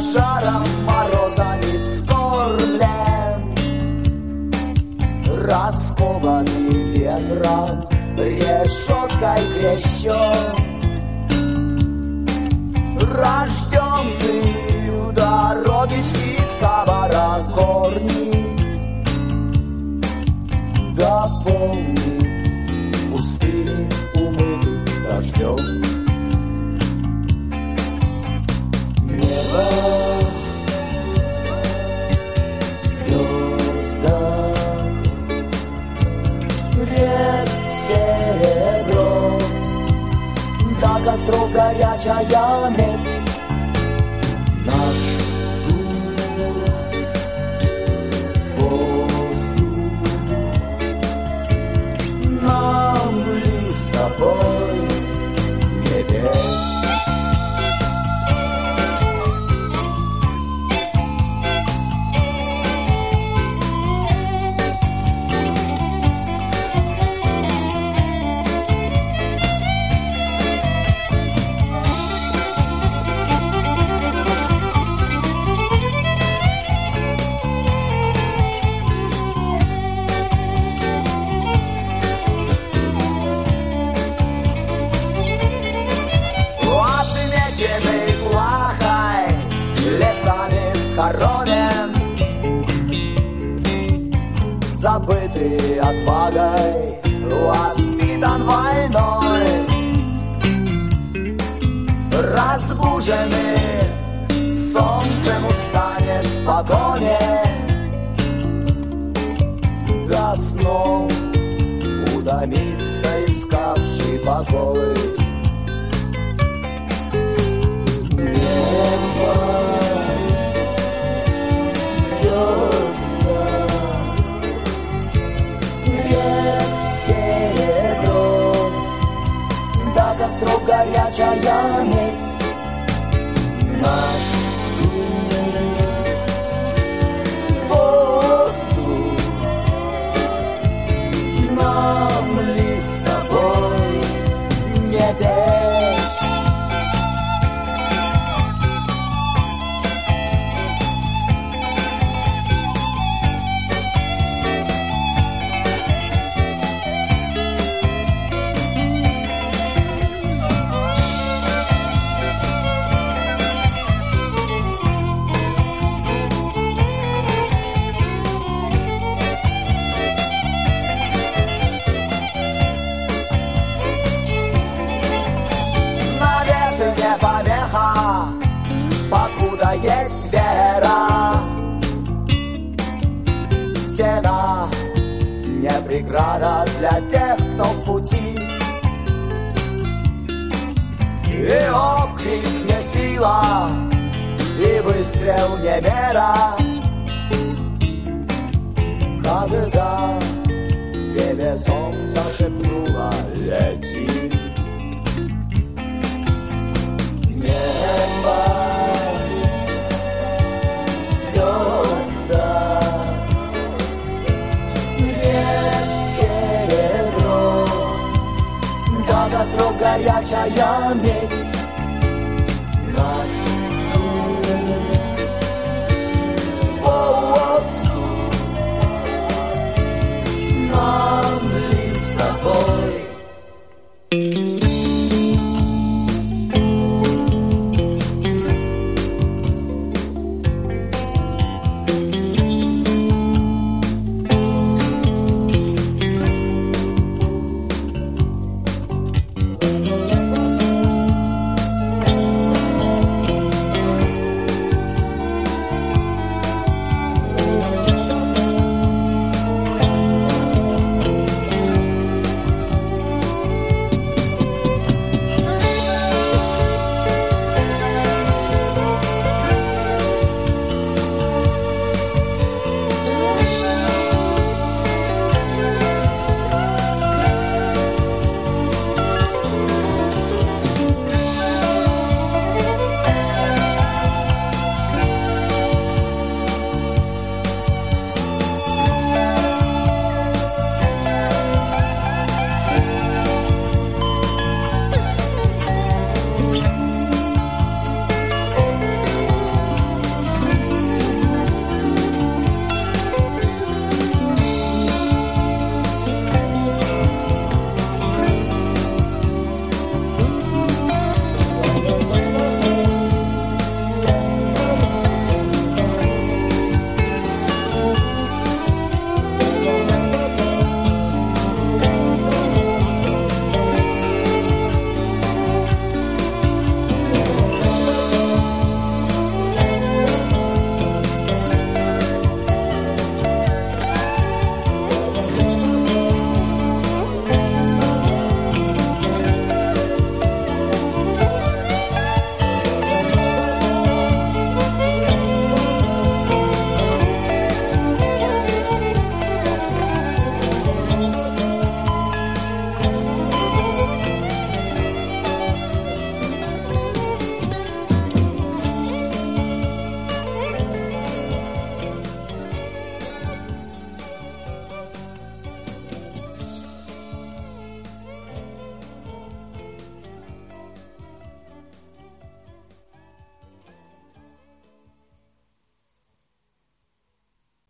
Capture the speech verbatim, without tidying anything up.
жаром, морозами вскормлен, раскованный ветром, решеткой крещен, рожденный в дорогичке товара корни. Да помни, пустыни умыты дождем. Небо, звезда, рек серебро, до костров горячая медь. Наш нам ли с тобой не петь? Забытый отвагой, воспитан войной, разбуженный солнцем устанет в погоне, до снов утомится искавший покой. Небо, звезда, серебро, до костров горячая медь. Наш воздух, нам ли с тобой не петь? Покуда есть вера, стена не преграда для тех, кто в пути. И окрик не сила, и выстрел не мера, когда тебе солнце шепнуло лети. Небо, звезда, рек серебро, до костров горячая медь. Наш воздух, нам ли с тобой